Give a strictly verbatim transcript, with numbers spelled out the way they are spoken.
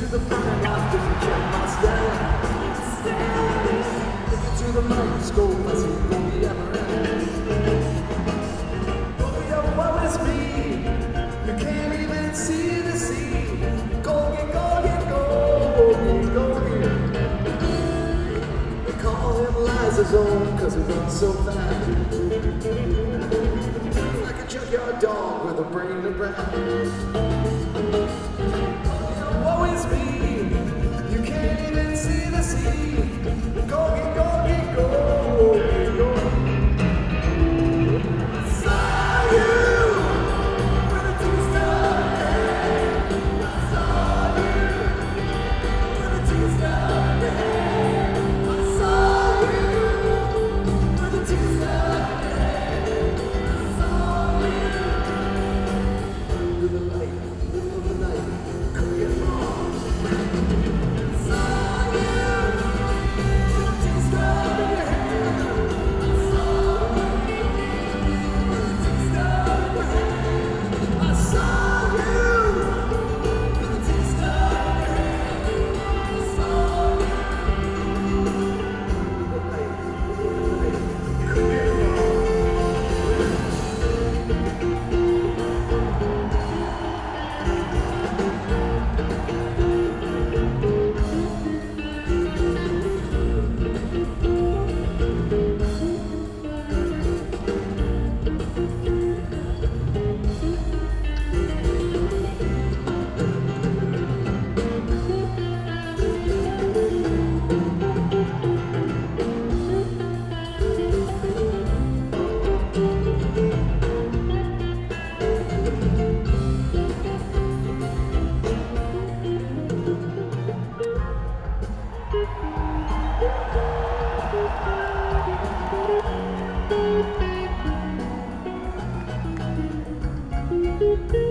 to the fire life doesn't keep my stand. Looking to the microscope, I see gold the ever end. Oh, yeah, woe is me. You can't even see the sea. Golgi, Golgi, Golgi, Golgi. They call him Liza's own, cause he runs so fast. Like a junkyard dog with a brain to brand. Woe is me, you can't even see the sea. Golgi, Golgi, Golgi, Golgi. I saw you with a two-star head. I saw you with a two-star head. I saw you with a two-star head. I saw you under the light, middle of the night. Could get wrong. I saw you with a two-star head. I saw you with a two-star head. I saw you with a two-star head. I saw you under the light, middle of the night. Could get wrong. Thank you.